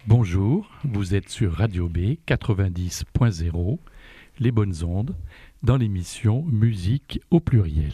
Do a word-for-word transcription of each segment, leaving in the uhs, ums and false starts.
Bonjour, vous êtes sur Radio B quatre-vingt-dix point zéro, les bonnes ondes, dans l'émission Musique au pluriel.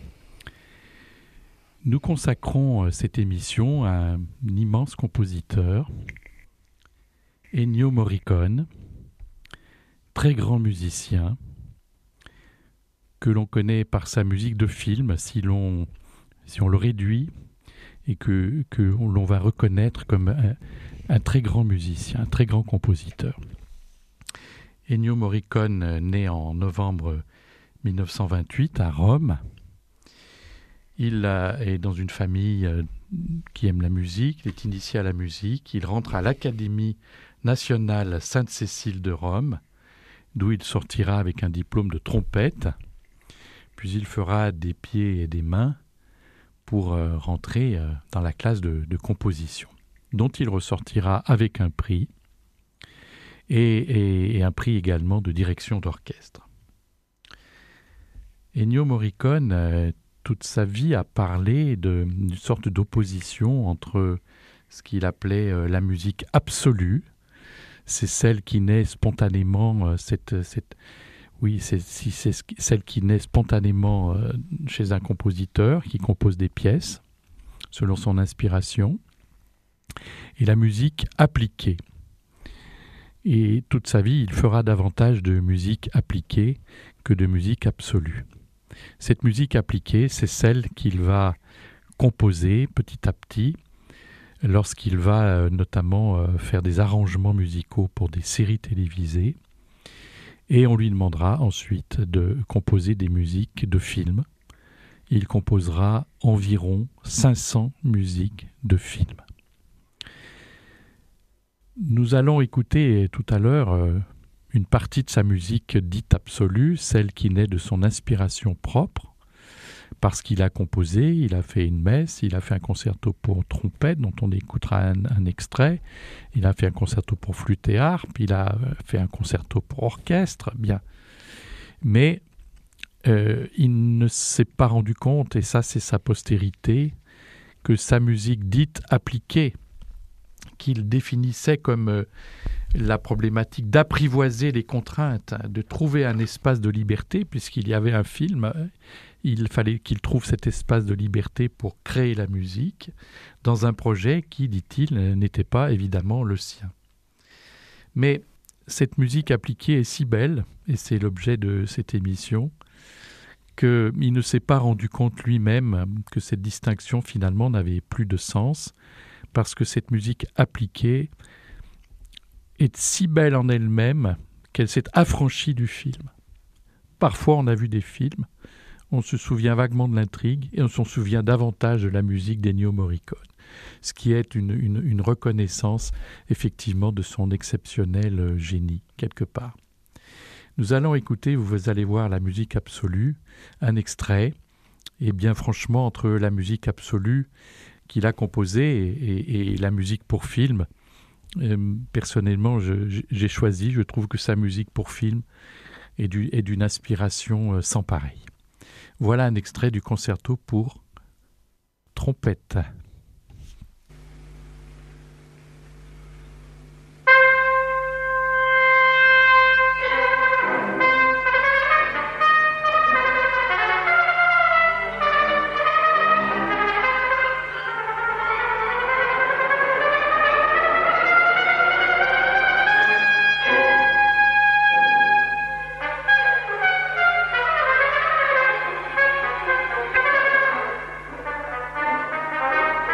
Nous consacrons cette émission à un immense compositeur, Ennio Morricone, très grand musicien, que l'on connaît par sa musique de film, si l'on, si on le réduit, et que, que l'on va reconnaître comme un, un très grand musicien, un très grand compositeur. Ennio Morricone, né en novembre mille neuf cent vingt-huit à Rome. Il a, est dans une famille qui aime la musique, il est initié à la musique. Il rentre à l'Académie nationale Sainte-Cécile de Rome, d'où il sortira avec un diplôme de trompette. Puis il fera des pieds et des mains pour euh, rentrer euh, dans la classe de, de composition, dont il ressortira avec un prix et, et, et un prix également de direction d'orchestre. Ennio Morricone, euh, toute sa vie, a parlé de, d'une sorte d'opposition entre ce qu'il appelait euh, la musique absolue, c'est celle qui naît spontanément, euh, cette, cette, oui, c'est, c'est, c'est celle qui naît spontanément euh, chez un compositeur qui compose des pièces selon son inspiration, et la musique appliquée. Et toute sa vie, il fera davantage de musique appliquée que de musique absolue. Cette musique appliquée, c'est celle qu'il va composer petit à petit lorsqu'il va euh, notamment euh, faire des arrangements musicaux pour des séries télévisées, et on lui demandera ensuite de composer des musiques de films. Il composera environ cinq cents musiques de films. Nous allons écouter tout à l'heure euh, une partie de sa musique dite absolue, celle qui naît de son inspiration propre, parce qu'il a composé, il a fait une messe, il a fait un concerto pour trompette, dont on écoutera un, un extrait, il a fait un concerto pour flûte et harpe, il a fait un concerto pour orchestre, bien. Mais euh, il ne s'est pas rendu compte, et ça c'est sa postérité, que sa musique dite appliquée, qu'il définissait comme euh, la problématique d'apprivoiser les contraintes, de trouver un espace de liberté, puisqu'il y avait un film, il fallait qu'il trouve cet espace de liberté pour créer la musique dans un projet qui, dit-il, n'était pas évidemment le sien. Mais cette musique appliquée est si belle, et c'est l'objet de cette émission, qu'il ne s'est pas rendu compte lui-même que cette distinction finalement n'avait plus de sens, parce que cette musique appliquée est si belle en elle-même qu'elle s'est affranchie du film. Parfois, on a vu des films, on se souvient vaguement de l'intrigue et on s'en souvient davantage de la musique d'Ennio Morricone, ce qui est une, une, une reconnaissance effectivement de son exceptionnel génie, quelque part. Nous allons écouter, vous allez voir, la musique absolue, un extrait, et bien franchement, entre la musique absolue qu'il a composée et, et, et la musique pour film, euh, personnellement, je, j'ai choisi, je trouve que sa musique pour film est, du, est d'une inspiration sans pareille. Voilà un extrait du concerto pour trompette. Thank you.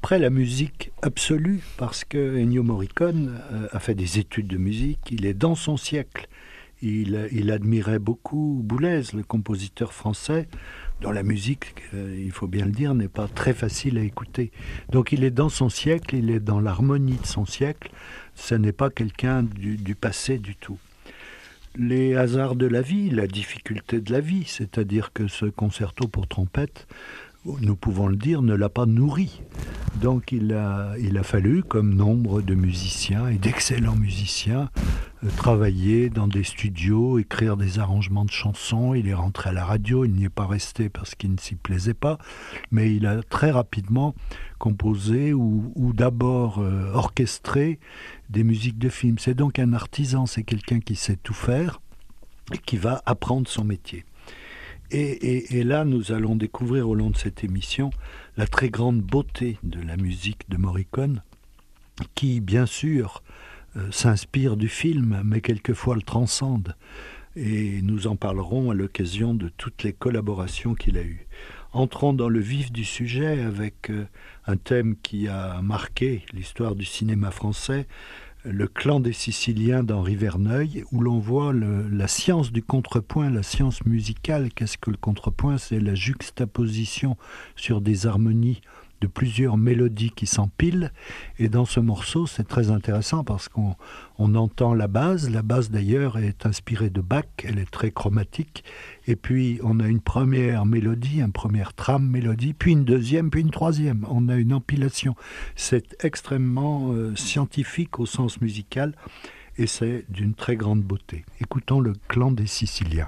après la musique absolue, parce que Ennio Morricone euh, a fait des études de musique, il est dans son siècle. Il, il admirait beaucoup Boulez, le compositeur français, dont la musique, euh, il faut bien le dire, n'est pas très facile à écouter. Donc il est dans son siècle, il est dans l'harmonie de son siècle, ce n'est pas quelqu'un du, du passé du tout. Les hasards de la vie, la difficulté de la vie, c'est-à-dire que ce concerto pour trompette, nous pouvons le dire, ne l'a pas nourri. Donc il a, il a fallu, comme nombre de musiciens et d'excellents musiciens, euh, travailler dans des studios, écrire des arrangements de chansons. Il est rentré à la radio, il n'y est pas resté parce qu'il ne s'y plaisait pas, mais il a très rapidement composé ou, ou d'abord euh, orchestré des musiques de films. C'est donc un artisan, c'est quelqu'un qui sait tout faire et qui va apprendre son métier. Et, et, et là, nous allons découvrir au long de cette émission la très grande beauté de la musique de Morricone, qui, bien sûr, euh, s'inspire du film, mais quelquefois le transcende. Et nous en parlerons à l'occasion de toutes les collaborations qu'il a eues. Entrons dans le vif du sujet avec euh, un thème qui a marqué l'histoire du cinéma français, Le Clan des Siciliens d'Henri Verneuil, où l'on voit le, la science du contrepoint, la science musicale. Qu'est-ce que le contrepoint ? C'est la juxtaposition sur des harmonies de plusieurs mélodies qui s'empilent. Et dans ce morceau, c'est très intéressant parce qu'on on entend la base. La base, d'ailleurs, est inspirée de Bach. Elle est très chromatique. Et puis, on a une première mélodie, une première trame mélodie, puis une deuxième, puis une troisième. On a une empilation. C'est extrêmement euh, scientifique au sens musical et c'est d'une très grande beauté. Écoutons le Clan des Siciliens.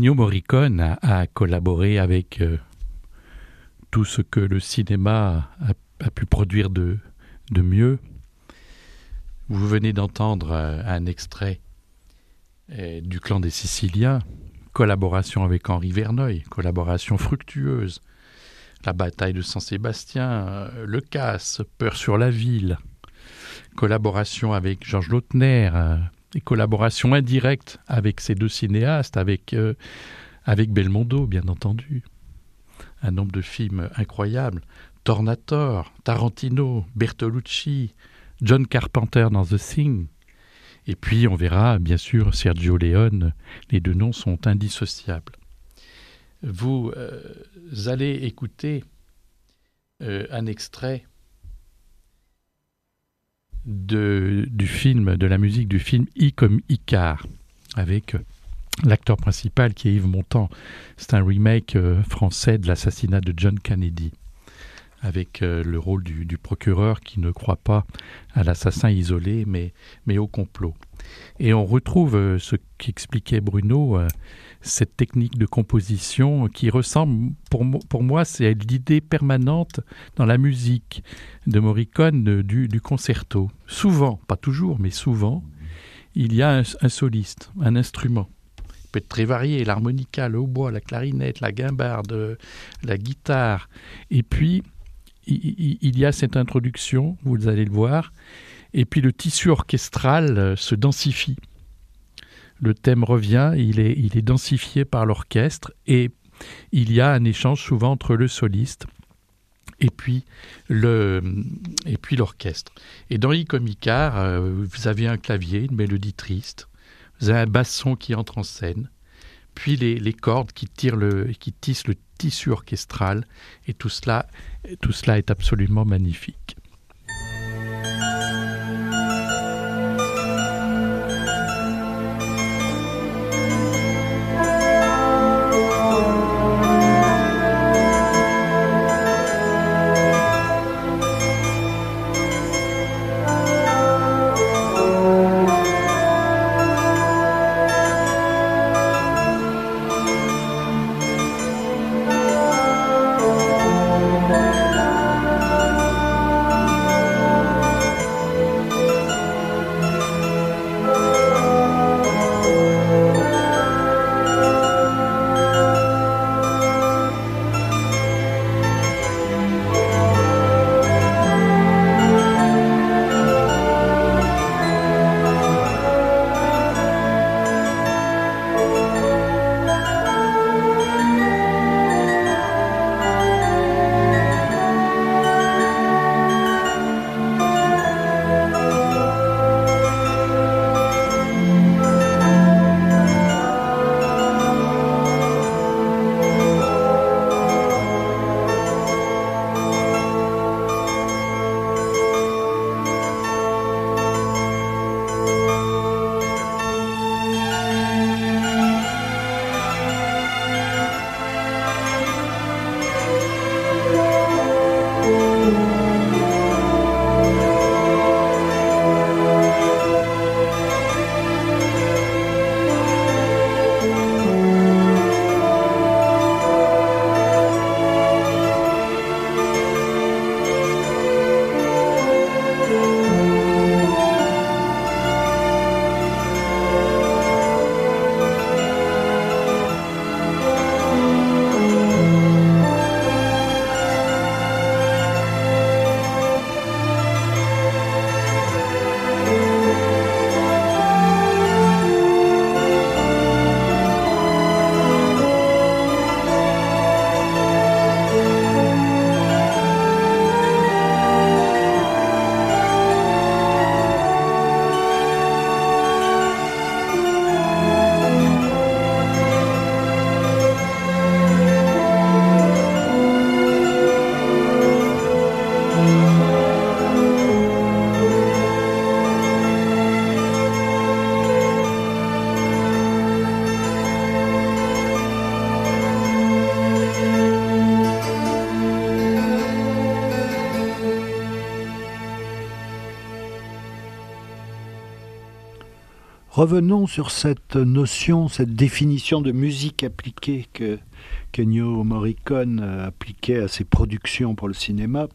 Ennio Morricone a, a collaboré avec euh, tout ce que le cinéma a, a pu produire de, de mieux. Vous venez d'entendre euh, un extrait euh, du Clan des Siciliens, collaboration avec Henri Verneuil, collaboration fructueuse. La bataille de Saint-Sébastien, euh, Le Casse, Peur sur la ville, collaboration avec Georges Lautner, euh, et collaboration indirecte avec ces deux cinéastes, avec, euh, avec Belmondo, bien entendu. Un nombre de films incroyables. Tornator, Tarantino, Bertolucci, John Carpenter dans The Thing. Et puis, on verra, bien sûr, Sergio Leone. Les deux noms sont indissociables. Vous euh, allez écouter euh, un extrait de, du film, de la musique du film I comme Icare, avec euh, l'acteur principal qui est Yves Montand. C'est un remake euh, français de l'assassinat de John Kennedy, avec euh, le rôle du, du procureur qui ne croit pas à l'assassin isolé, mais, mais au complot. Et on retrouve euh, ce qu'expliquait Bruno, euh, cette technique de composition qui ressemble, pour, mo- pour moi, c'est l'idée permanente dans la musique de Morricone euh, du, du concerto. Souvent, pas toujours, mais souvent, il y a un, un soliste, un instrument. Il peut être très varié, l'harmonica, le hautbois, la clarinette, la guimbarde, la guitare. Et puis, il, il y a cette introduction, vous allez le voir, et puis le tissu orchestral euh, se densifie. Le thème revient, il est, il est densifié par l'orchestre et il y a un échange souvent entre le soliste et puis, le, et puis l'orchestre. Et dans I comme Icare, euh, vous avez un clavier, une mélodie triste, vous avez un basson qui entre en scène, puis les, les cordes qui, tirent le, qui tissent le tissu orchestral, et tout cela, tout cela est absolument magnifique. Revenons sur cette notion, cette définition de musique appliquée que qu'Ennio Morricone appliquait à ses productions pour le cinéma,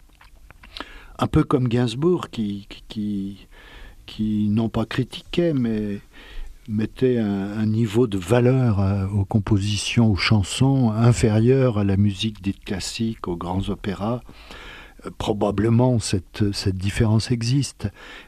un peu comme Gainsbourg qui, qui, qui non pas critiquait, mais mettait un, un niveau de valeur à, aux compositions, aux chansons inférieur à la musique dite classique, aux grands opéras. Probablement cette, cette différence existe,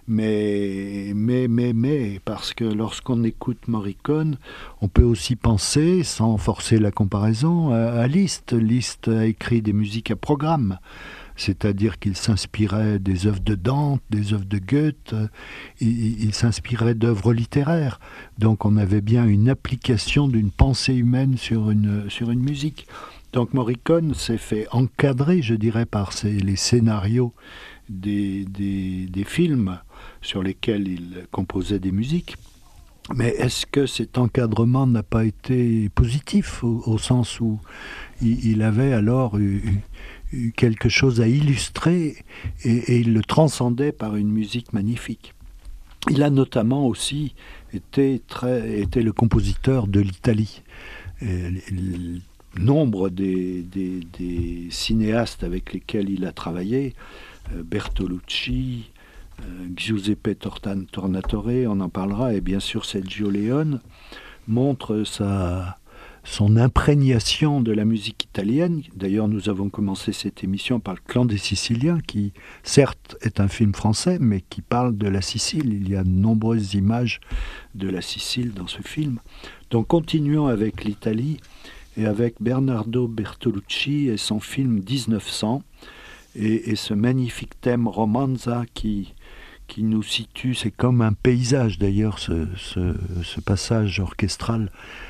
mais, mais, mais, mais, parce que lorsqu'on écoute Morricone, on peut aussi penser, sans forcer la comparaison, à, à Liszt. Liszt a écrit des musiques à programme, c'est-à-dire qu'il s'inspirait des œuvres de Dante, des œuvres de Goethe, il, il s'inspirait d'œuvres littéraires. Donc on avait bien une application d'une pensée humaine sur une, sur une musique. Donc Morricone s'est fait encadrer, je dirais, par ses, les scénarios des, des, des films sur lesquels il composait des musiques. Mais est-ce que cet encadrement n'a pas été positif, au, au sens où il, il avait alors eu, eu quelque chose à illustrer et, et il le transcendait par une musique magnifique. Il a notamment aussi été, très, été le compositeur de l'Italie. Et, il, Nombre des, des, des cinéastes avec lesquels il a travaillé, euh, Bertolucci, euh, Giuseppe Tortan, Tornatore, on en parlera, et bien sûr Sergio Leone, montrent sa, son imprégnation de la musique italienne. D'ailleurs, nous avons commencé cette émission par Le Clan des Siciliens, qui certes est un film français, mais qui parle de la Sicile. Il y a de nombreuses images de la Sicile dans ce film. Donc continuons avec l'Italie, et avec Bernardo Bertolucci et son film dix-neuf cents, et, et ce magnifique thème Romanza qui, qui nous situe, c'est comme un paysage d'ailleurs, ce, ce, ce passage orchestral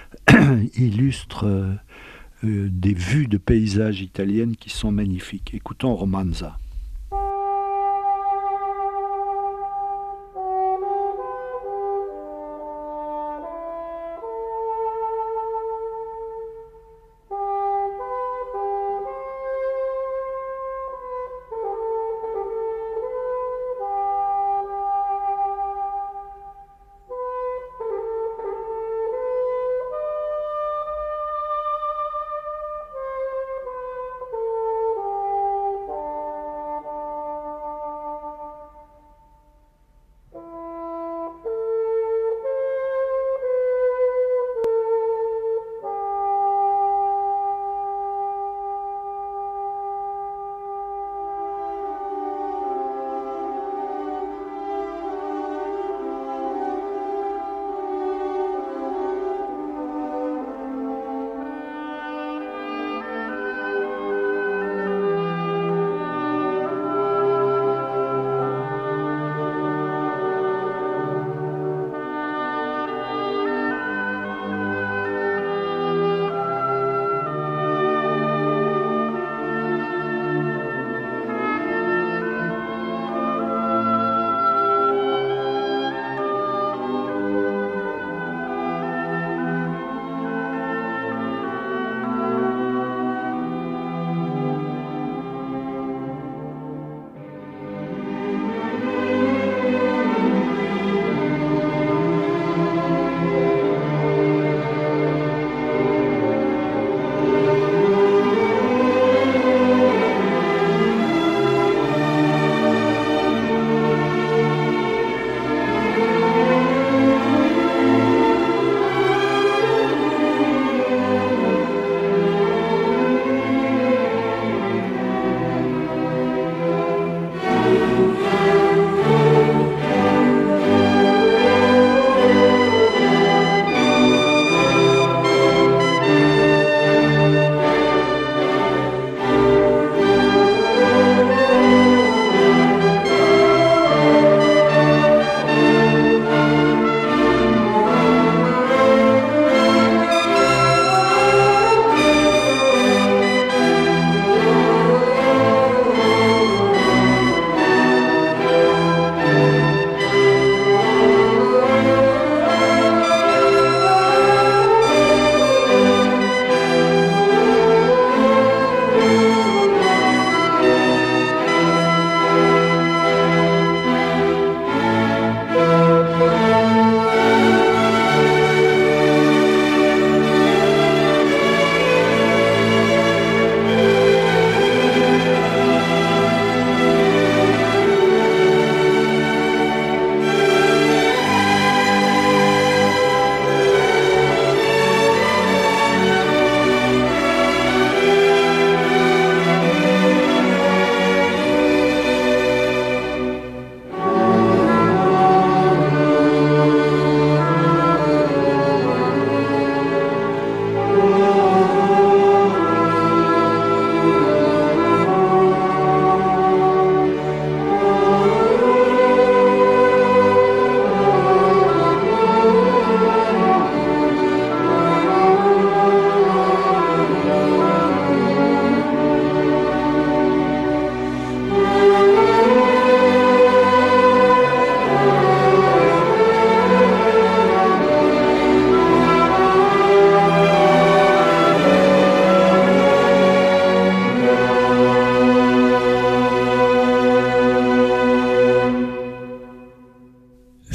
illustre euh, euh, des vues de paysages italiennes qui sont magnifiques. Écoutons Romanza.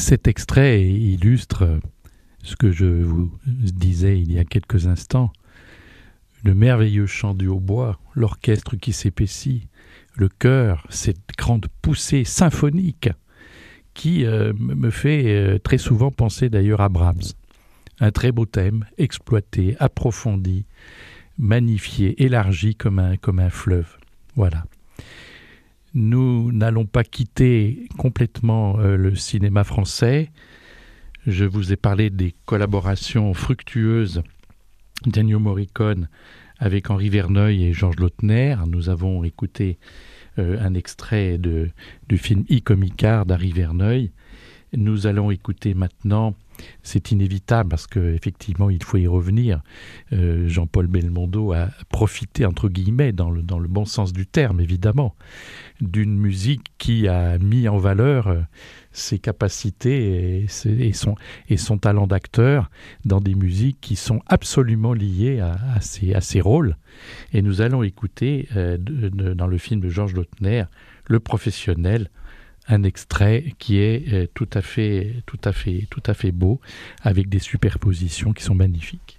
cet extrait illustre ce que je vous disais il y a quelques instants. Le merveilleux chant du hautbois, l'orchestre qui s'épaissit, le chœur, cette grande poussée symphonique qui euh, me fait euh, très souvent penser d'ailleurs à Brahms. Un très beau thème, exploité, approfondi, magnifié, élargi comme un, comme un fleuve. Voilà. Nous n'allons pas quitter complètement euh, le cinéma français. Je vous ai parlé des collaborations fructueuses d'Ennio Morricone avec Henri Verneuil et Georges Lautner. Nous avons écouté euh, un extrait de, du film I comme Icare d'Henri Verneuil. Nous allons écouter maintenant, c'est inévitable parce qu'effectivement il faut y revenir, euh, Jean-Paul Belmondo a profité entre guillemets, dans le, dans le bon sens du terme évidemment, d'une musique qui a mis en valeur euh, ses capacités et, ses, et, son, et son talent d'acteur dans des musiques qui sont absolument liées à, à, ses, à ses rôles. Et nous allons écouter euh, de, de, dans le film de Georges Lautner, Le Professionnel, un extrait qui est euh, tout à fait, tout à fait, tout à fait beau, avec des superpositions qui sont magnifiques.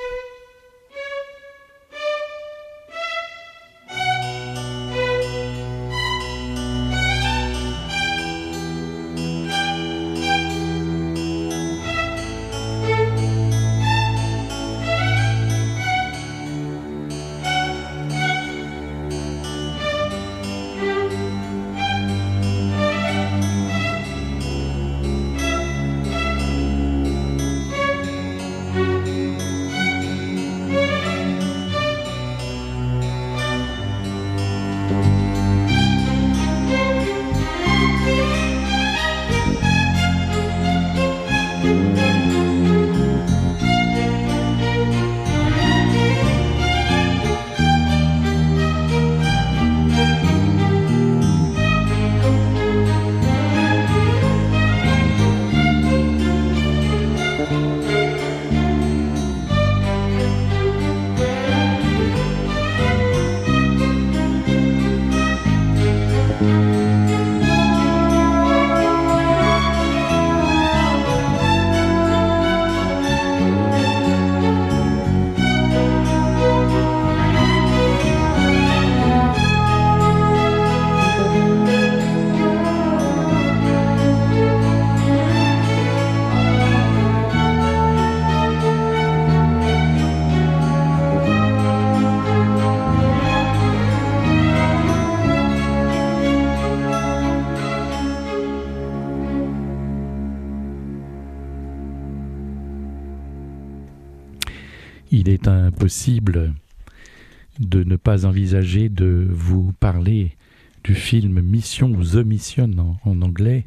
Il est impossible de ne pas envisager de vous parler du film Mission ou The Mission en, en anglais.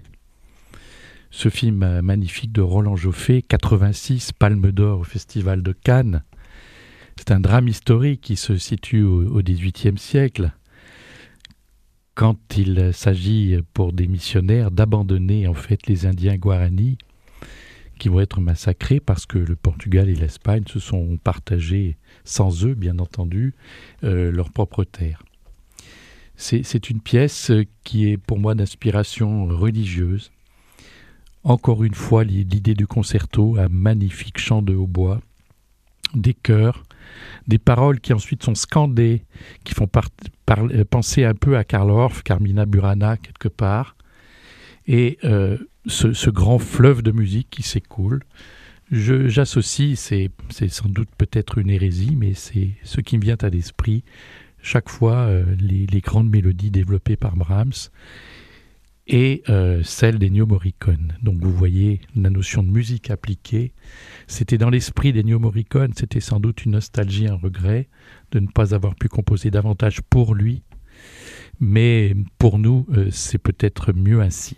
Ce film magnifique de Roland Joffé, quatre-vingt-six, Palme d'Or au Festival de Cannes. C'est un drame historique qui se situe au, au dix-huitième siècle, quand il s'agit pour des missionnaires d'abandonner en fait les Indiens Guarani, qui vont être massacrés parce que le Portugal et l'Espagne se sont partagés, sans eux bien entendu, euh, leur propre terre. C'est, c'est une pièce qui est pour moi d'inspiration religieuse. Encore une fois, l'idée du concerto, un magnifique chant de hautbois, des chœurs, des paroles qui ensuite sont scandées, qui font par, par, penser un peu à Karl Orff, Carmina Burana quelque part, et euh, ce, ce grand fleuve de musique qui s'écoule. Je, j'associe, c'est, c'est sans doute peut-être une hérésie, mais c'est ce qui me vient à l'esprit chaque fois, euh, les, les grandes mélodies développées par Brahms et euh, celles d'Ennio Morricone. Donc vous voyez la notion de musique appliquée. C'était dans l'esprit d'Ennio Morricone, c'était sans doute une nostalgie, un regret de ne pas avoir pu composer davantage pour lui, mais pour nous, euh, c'est peut-être mieux ainsi.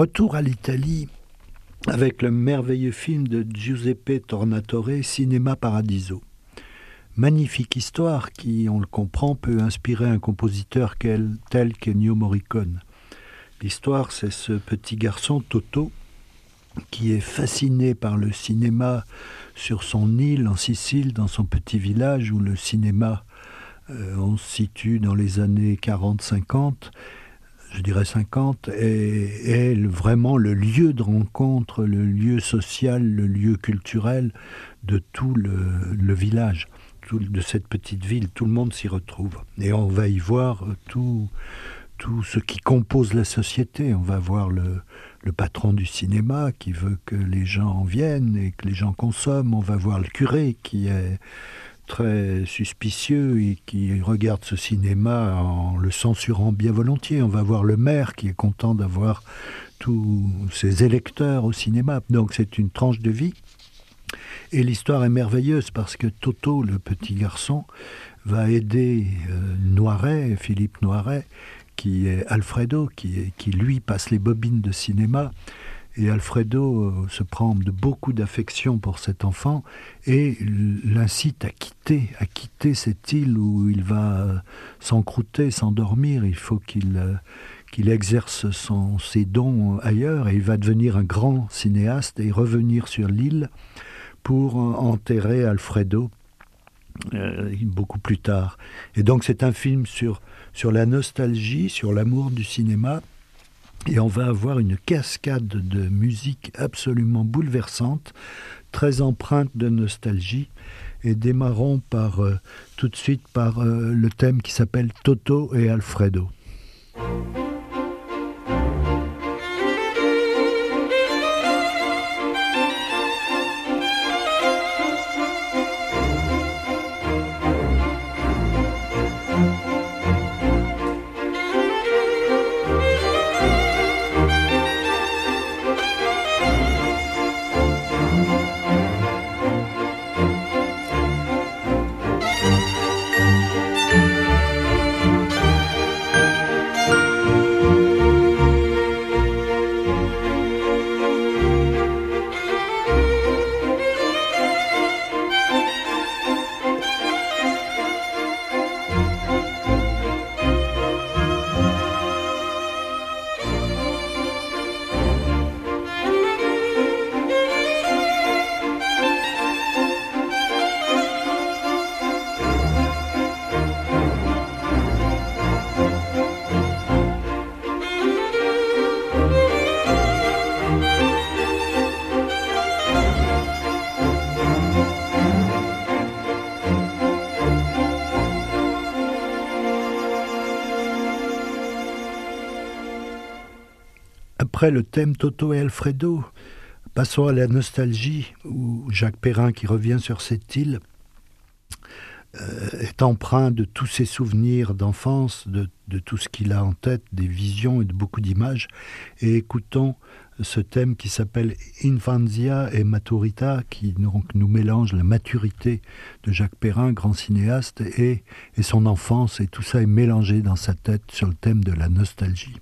retour à l'Italie avec le merveilleux film de Giuseppe Tornatore, Cinema Paradiso. Magnifique histoire qui, on le comprend, peut inspirer un compositeur tel qu'Ennio Morricone. L'histoire, c'est ce petit garçon, Toto, qui est fasciné par le cinéma sur son île en Sicile, dans son petit village où le cinéma, euh, on se situe dans les années quarante cinquante, je dirais cinquante, est, est vraiment le lieu de rencontre, le lieu social, le lieu culturel de tout le, le village, tout, de cette petite ville. Tout le monde s'y retrouve. Et on va y voir tout, tout ce qui compose la société. On va voir le, le patron du cinéma qui veut que les gens en viennent et que les gens consomment. On va voir le curé qui est très suspicieux et qui regarde ce cinéma en le censurant bien volontiers. On va voir le maire qui est content d'avoir tous ses électeurs au cinéma. Donc c'est une tranche de vie. Et l'histoire est merveilleuse parce que Toto, le petit garçon, va aider euh, Noiret, Philippe Noiret, qui est Alfredo, qui, est, qui lui passe les bobines de cinéma. Et Alfredo euh, se prend de beaucoup d'affection pour cet enfant et l'incite à quitter, à quitter cette île où il va euh, s'encrouter, s'endormir. Il faut qu'il, euh, qu'il exerce son, ses dons ailleurs et il va devenir un grand cinéaste et revenir sur l'île pour enterrer Alfredo euh, beaucoup plus tard. Et donc c'est un film sur, sur la nostalgie, sur l'amour du cinéma. Et on va avoir une cascade de musique absolument bouleversante, très empreinte de nostalgie. Et démarrons par, euh, tout de suite par euh, le thème qui s'appelle Toto et Alfredo. Après le thème Toto et Alfredo, passons à la nostalgie, où Jacques Perrin, qui revient sur cette île, euh, est empreint de tous ses souvenirs d'enfance, de, de tout ce qu'il a en tête, des visions et de beaucoup d'images. Et écoutons ce thème qui s'appelle Infanzia et Maturita, qui donc nous mélange la maturité de Jacques Perrin, grand cinéaste, et, et son enfance, et tout ça est mélangé dans sa tête sur le thème de la nostalgie.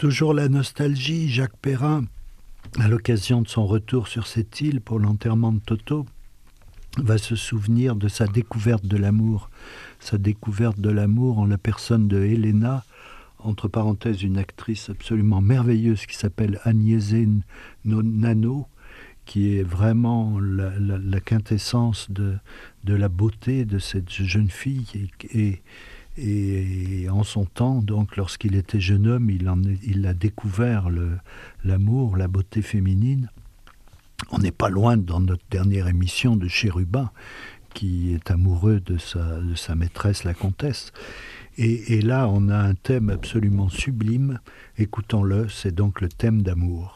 toujours la nostalgie. Jacques Perrin, à l'occasion de son retour sur cette île pour l'enterrement de Toto, va se souvenir de sa découverte de l'amour. Sa découverte de l'amour en la personne de Helena, entre parenthèses une actrice absolument merveilleuse qui s'appelle Agnese Nano, qui est vraiment la, la, la quintessence de, de la beauté de cette jeune fille. Et, et, et en son temps, donc, lorsqu'il était jeune homme, il, en est, il a découvert le, l'amour, la beauté féminine. On n'est pas loin dans notre dernière émission de Chérubin, qui est amoureux de sa, de sa maîtresse, la comtesse. Et, et là, on a un thème absolument sublime. Écoutons-le, c'est donc le thème d'amour.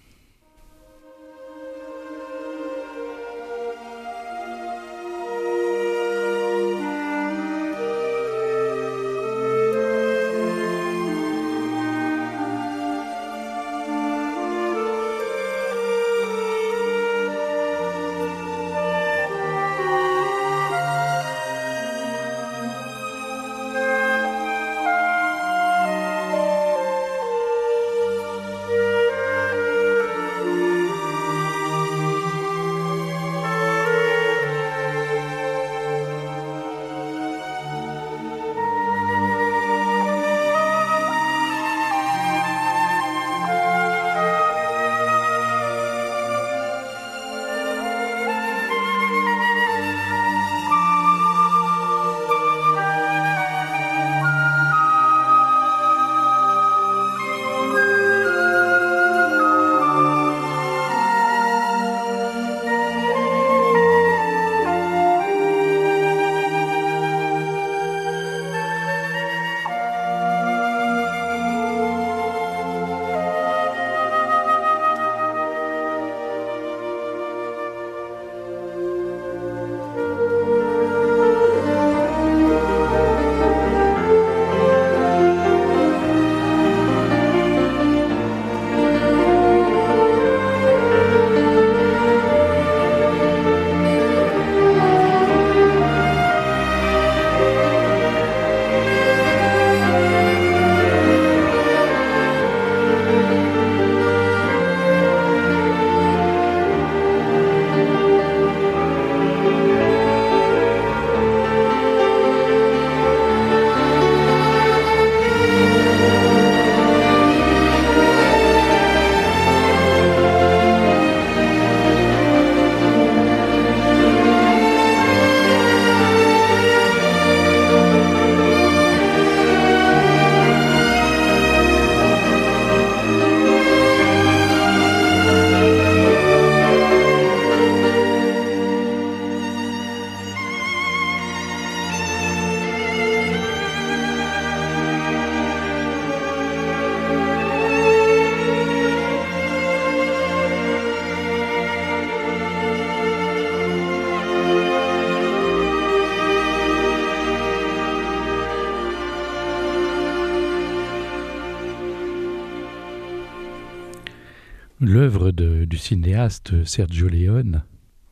L'œuvre de, du cinéaste Sergio Leone,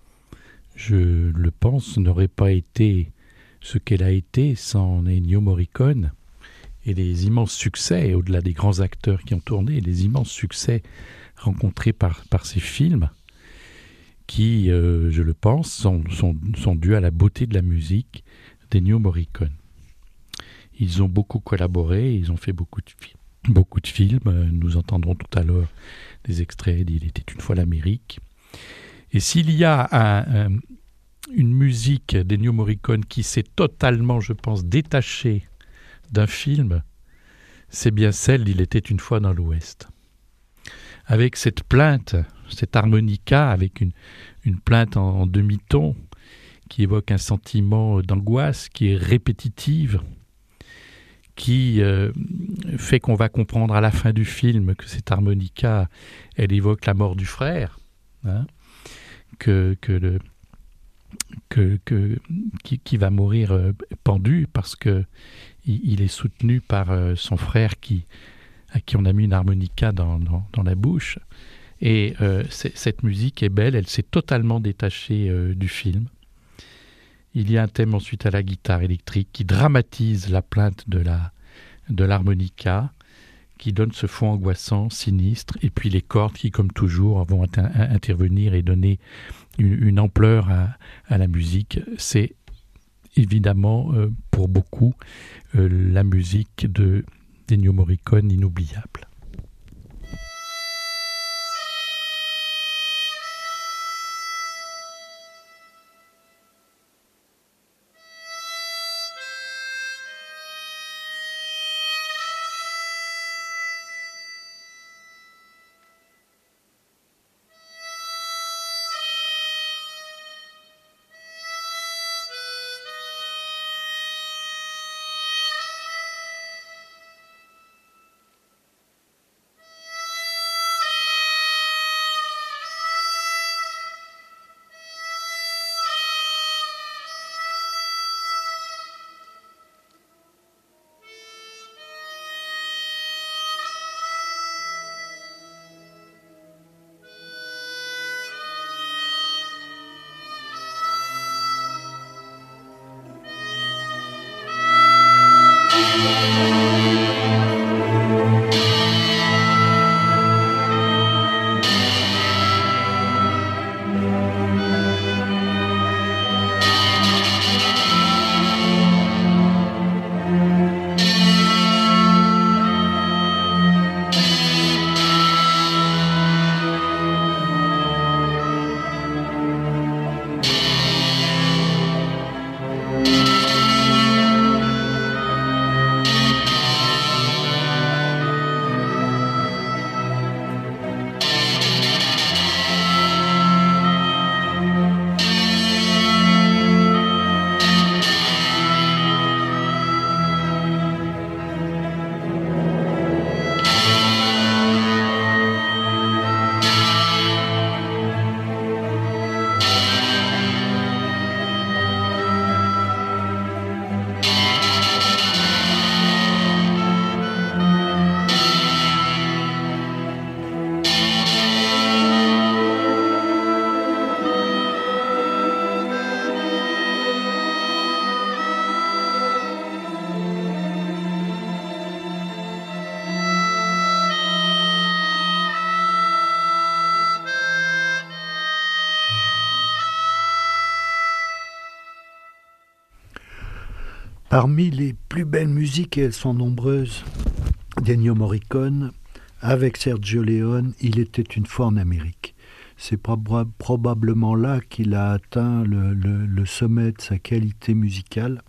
je le pense, n'aurait pas été ce qu'elle a été sans Ennio Morricone et les immenses succès, au-delà des grands acteurs qui ont tourné, les immenses succès rencontrés par, par ces films qui, euh, je le pense, sont, sont, sont dus à la beauté de la musique d'Ennio Morricone. Ils ont beaucoup collaboré, ils ont fait beaucoup de, fi- beaucoup de films. Nous entendrons tout à l'heure des extraits d'Il était une fois l'Amérique. Et s'il y a un, un, une musique d'Ennio Morricone qui s'est totalement, je pense, détachée d'un film, c'est bien celle d'Il était une fois dans l'Ouest. Avec cette plainte, cette harmonica, avec une, une plainte en, en demi-ton qui évoque un sentiment d'angoisse, qui est répétitive, qui euh, fait qu'on va comprendre à la fin du film que cette harmonica, elle évoque la mort du frère, hein, que, que le, que, que, qui, qui va mourir euh, pendu parce que il, il est soutenu par euh, son frère qui, à qui on a mis une harmonica dans, dans, dans la bouche. Et euh, cette musique est belle, elle s'est totalement détachée euh, du film. Il y a un thème ensuite à la guitare électrique qui dramatise la plainte de la de l'harmonica, qui donne ce fond angoissant, sinistre, et puis les cordes qui, comme toujours, vont inter- intervenir et donner une, une ampleur à, à la musique. C'est évidemment, euh, pour beaucoup, euh, la musique de d'Ennio Morricone inoubliable. Parmi les plus belles musiques, et elles sont nombreuses, d'Ennio Morricone, avec Sergio Leone, il était une fois en Amérique. C'est prob- probablement là qu'il a atteint le, le, le sommet de sa qualité musicale.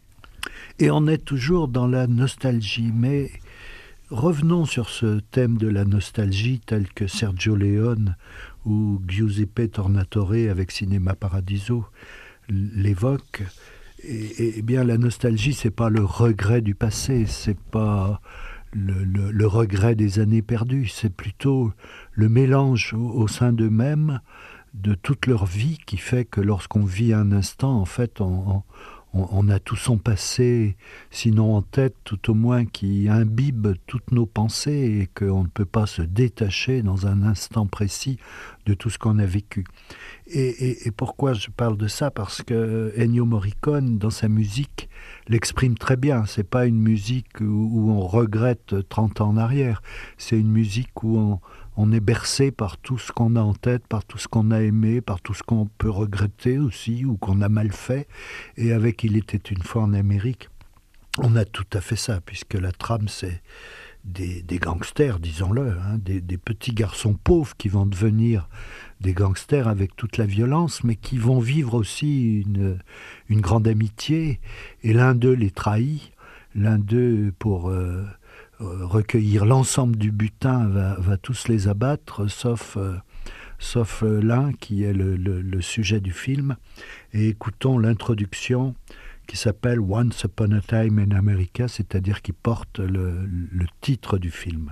Et on est toujours dans la nostalgie. Mais revenons sur ce thème de la nostalgie tel que Sergio Leone ou Giuseppe Tornatore avec Cinema Paradiso l'évoquent. Et, et bien la nostalgie, c'est pas le regret du passé, c'est pas le, le, le regret des années perdues, c'est plutôt le mélange au, au sein d'eux-mêmes de toute leur vie qui fait que lorsqu'on vit un instant, en fait, on, on, on a tout son passé, sinon en tête, tout au moins qui imbibe toutes nos pensées et qu'on ne peut pas se détacher dans un instant précis de tout ce qu'on a vécu. Et, et, et pourquoi je parle de ça? Parce que Ennio Morricone, dans sa musique, l'exprime très bien. C'est pas une musique où, où on regrette trente ans en arrière. C'est une musique où on, on est bercé par tout ce qu'on a en tête, par tout ce qu'on a aimé, par tout ce qu'on peut regretter aussi, ou qu'on a mal fait. Et avec Il était une fois en Amérique, on a tout à fait ça, puisque la trame, c'est des, des gangsters, disons-le, hein, des, des petits garçons pauvres qui vont devenir des gangsters avec toute la violence, mais qui vont vivre aussi une, une grande amitié, et l'un d'eux les trahit, l'un d'eux, pour euh, recueillir l'ensemble du butin, va, va tous les abattre, sauf, euh, sauf euh, l'un qui est le, le, le sujet du film. Et écoutons l'introduction qui s'appelle Once Upon a Time in America, c'est-à-dire qui porte le, le titre du film.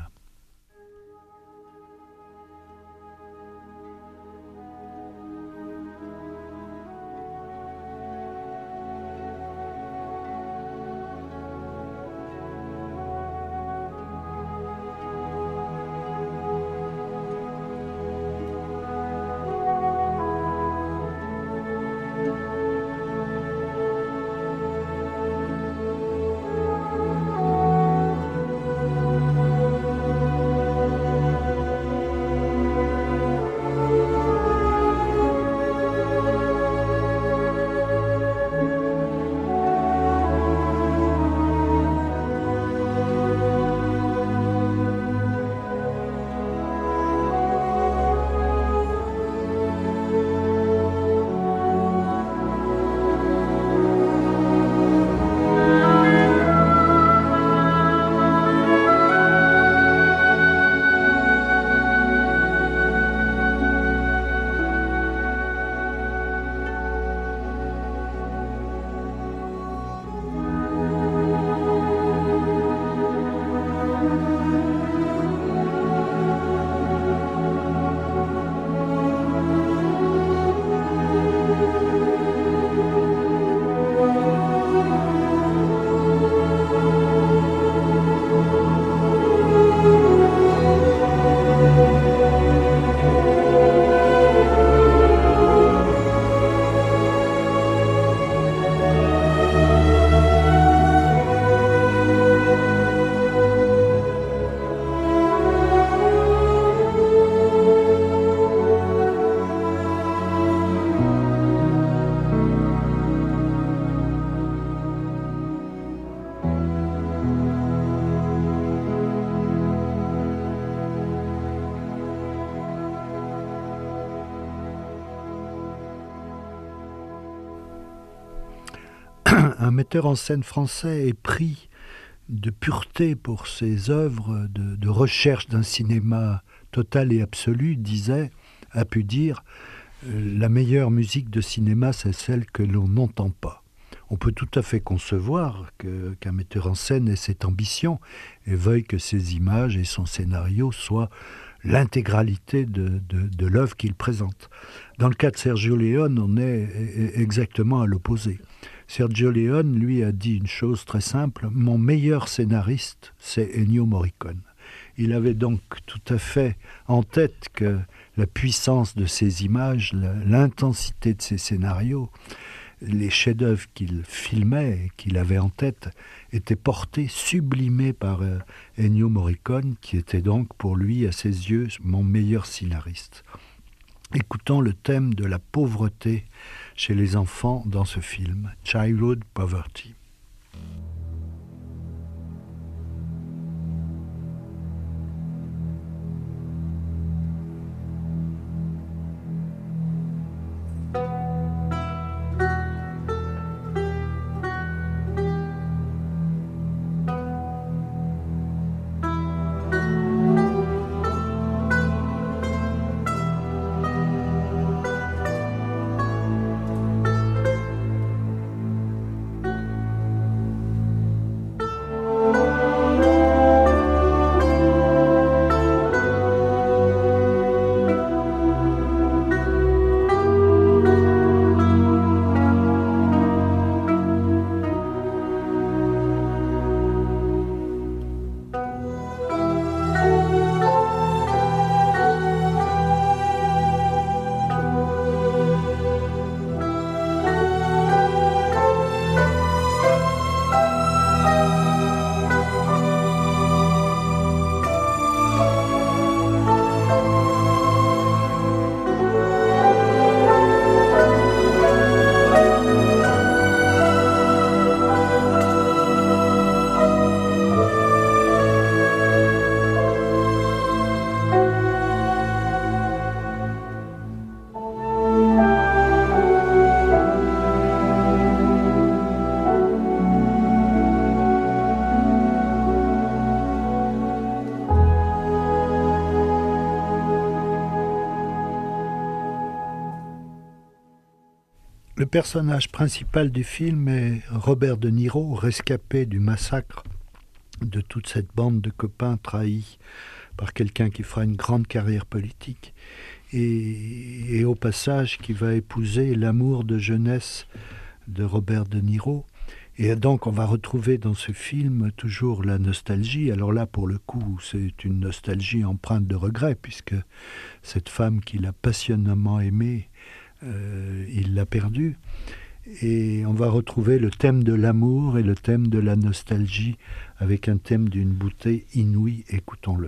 un metteur en scène français épris de pureté pour ses œuvres, de, de recherche d'un cinéma total et absolu, disait, a pu dire, euh, la meilleure musique de cinéma, c'est celle que l'on n'entend pas. On peut tout à fait concevoir que, qu'un metteur en scène ait cette ambition et veuille que ses images et son scénario soient l'intégralité de, de, de l'œuvre qu'il présente. Dans le cas de Sergio Leone, on est exactement à l'opposé. Sergio Leone, lui, a dit une chose très simple, « Mon meilleur scénariste, c'est Ennio Morricone ». Il avait donc tout à fait en tête que la puissance de ses images, l'intensité de ses scénarios, les chefs-d'œuvre qu'il filmait et qu'il avait en tête étaient portés, sublimés par euh, Ennio Morricone, qui était donc pour lui, à ses yeux, mon meilleur scénariste. Écoutons le thème de la pauvreté chez les enfants dans ce film, Childhood Poverty. Le personnage principal du film est Robert De Niro, rescapé du massacre de toute cette bande de copains trahis par quelqu'un qui fera une grande carrière politique et, et au passage qui va épouser l'amour de jeunesse de Robert De Niro. Et donc on va retrouver dans ce film toujours la nostalgie. Alors là, pour le coup, c'est une nostalgie empreinte de regret, puisque cette femme qu'il a passionnément aimée, Euh, il l'a perdu. Et on va retrouver le thème de l'amour et le thème de la nostalgie avec un thème d'une beauté inouïe. Écoutons-le.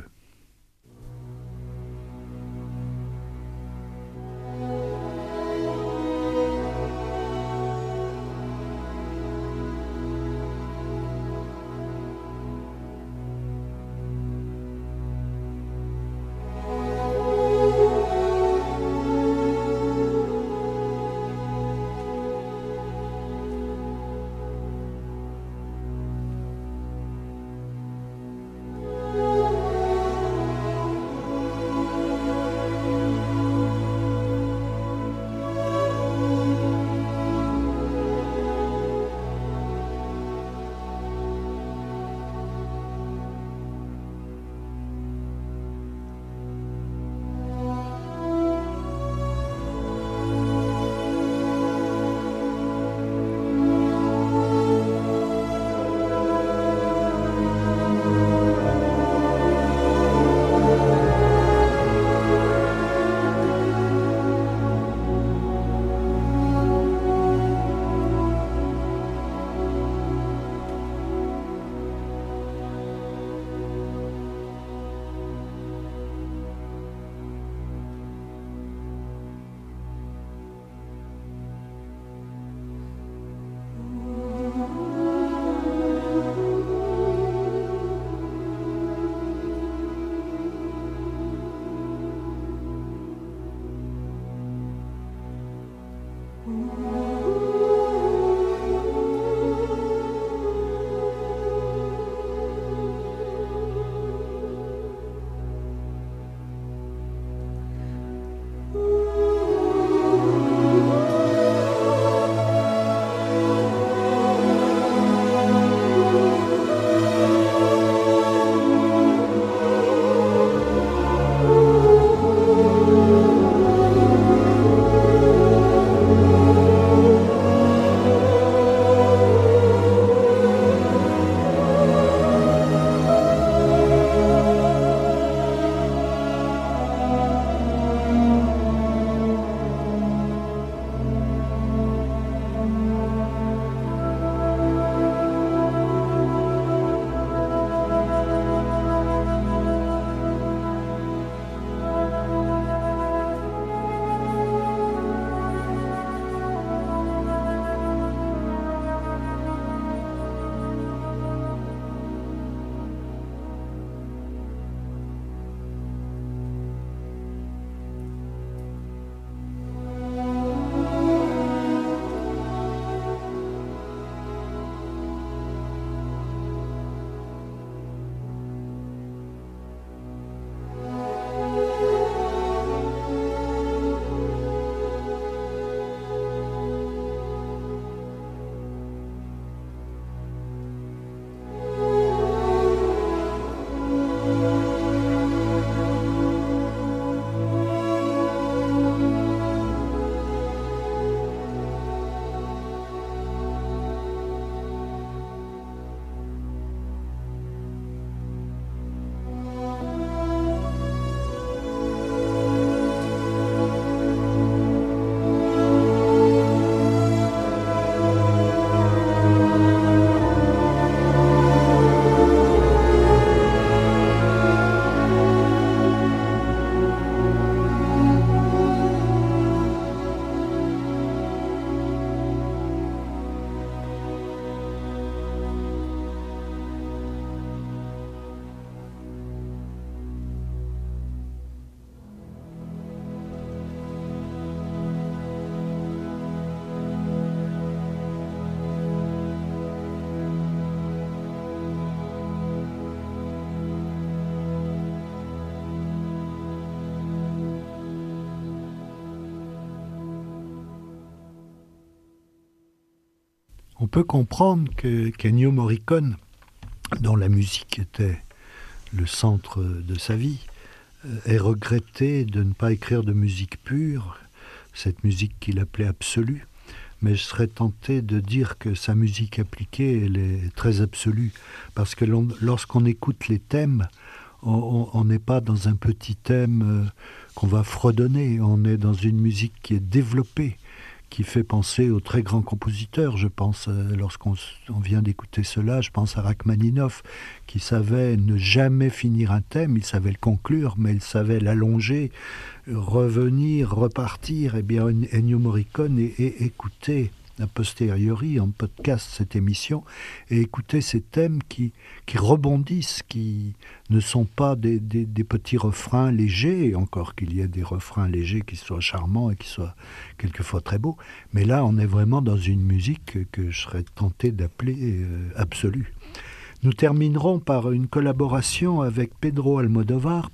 peux comprendre que qu'Ennio Morricone, dont la musique était le centre de sa vie, ait regretté de ne pas écrire de musique pure, cette musique qu'il appelait absolue. Mais je serais tenté de dire que sa musique appliquée, elle est très absolue. Parce que l'on, lorsqu'on écoute les thèmes, on n'est pas dans un petit thème euh, qu'on va fredonner. On est dans une musique qui est développée, qui fait penser aux très grands compositeurs. Je pense, euh, lorsqu'on on vient d'écouter cela, je pense à Rachmaninoff, qui savait ne jamais finir un thème. Il savait le conclure, mais il savait l'allonger, revenir, repartir. Eh bien, Ennio Morricone et, et écouter a posteriori en podcast cette émission et écouter ces thèmes qui, qui rebondissent, qui ne sont pas des, des, des petits refrains légers, encore qu'il y ait des refrains légers qui soient charmants et qui soient quelquefois très beaux, mais là on est vraiment dans une musique que je serais tenté d'appeler euh, absolue. Nous terminerons par une collaboration avec Pedro Almodovar,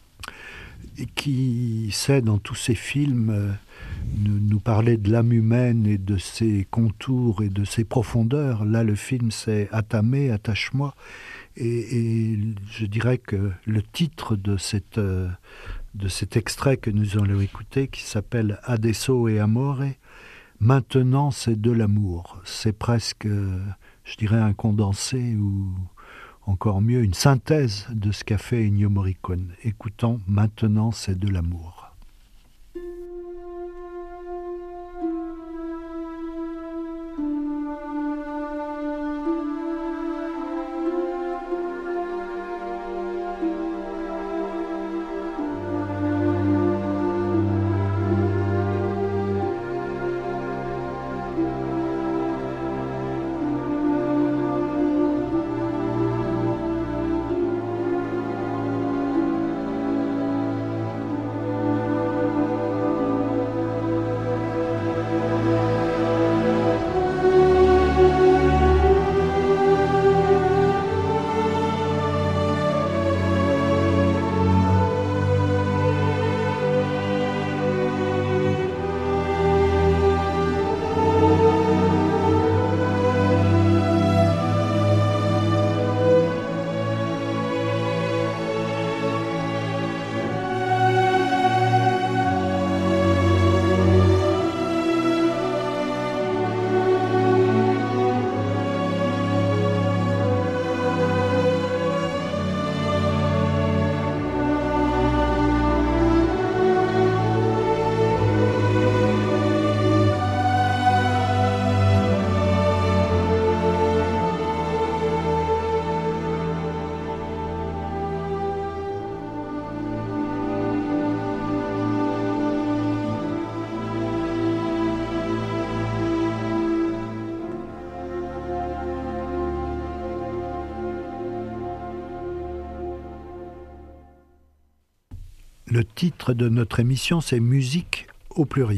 qui sait dans tous ses films euh, nous, nous parler de l'âme humaine et de ses contours et de ses profondeurs. Là, le film, c'est « Atame, attache-moi ». Et, et je dirais que le titre de, cette, euh, de cet extrait que nous allons écouter, qui s'appelle « Adesso e amore », maintenant c'est de l'amour. C'est presque, euh, je dirais, un condensé ou encore mieux, une synthèse de ce qu'a fait Ennio Morricone. Écoutons « Maintenant c'est de l'amour ». Le titre de notre émission, c'est « Musique au pluriel ».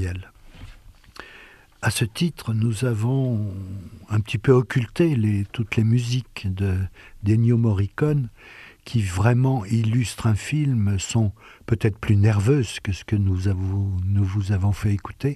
À ce titre, nous avons un petit peu occulté les, toutes les musiques de, d'Ennio Morricone qui vraiment illustrent un film, sont peut-être plus nerveuses que ce que nous, avons, nous vous avons fait écouter.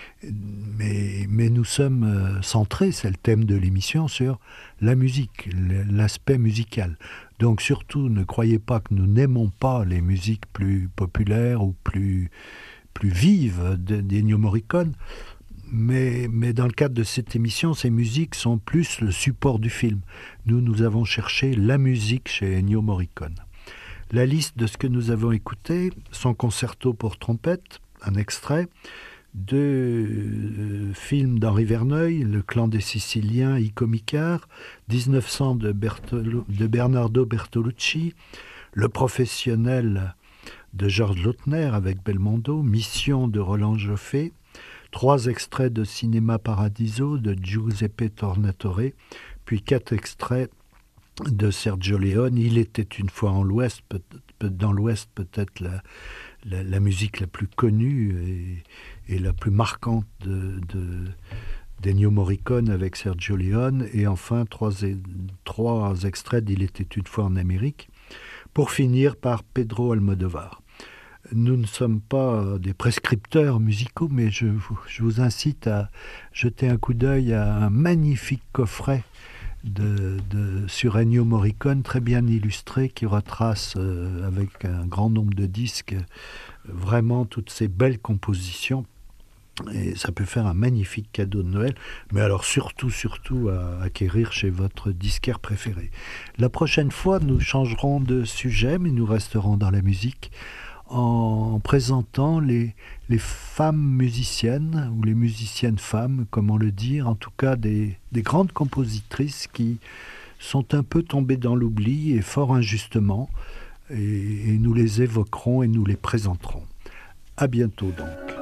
Mais, mais nous sommes centrés, c'est le thème de l'émission, sur la musique, l'aspect musical. Donc surtout, ne croyez pas que nous n'aimons pas les musiques plus populaires ou plus, plus vives d'Ennio Morricone, mais, mais dans le cadre de cette émission, ces musiques sont plus le support du film. Nous, nous avons cherché la musique chez Ennio Morricone. La liste de ce que nous avons écouté, son concerto pour trompette, un extrait, deux euh, films d'Henri Verneuil, Le Clan des Siciliens, I Comicar, dix-neuf cents de, Bertolo, de Bernardo Bertolucci, Le Professionnel de Georges Lautner avec Belmondo, Mission de Roland Joffé, trois extraits de Cinéma Paradiso de Giuseppe Tornatore, puis quatre extraits de Sergio Leone. Il était une fois en l'Ouest, peut, peut, dans l'Ouest peut-être la, la, la musique la plus connue et, et la plus marquante de, de, d'Ennio Morricone avec Sergio Leone, et enfin trois, trois extraits d'Il était une fois en Amérique, pour finir par Pedro Almodovar. Nous ne sommes pas des prescripteurs musicaux, mais je vous, je vous incite à jeter un coup d'œil à un magnifique coffret de, de, sur Ennio Morricone, très bien illustré, qui retrace euh, avec un grand nombre de disques euh, vraiment toutes ces belles compositions. Et ça peut faire un magnifique cadeau de Noël, mais alors surtout, surtout à acquérir chez votre disquaire préféré. La prochaine fois, nous changerons de sujet, mais nous resterons dans la musique, en présentant les, les femmes musiciennes, ou les musiciennes femmes, comment le dire, en tout cas des, des grandes compositrices qui sont un peu tombées dans l'oubli, et fort injustement, et, et nous les évoquerons et nous les présenterons. À bientôt donc.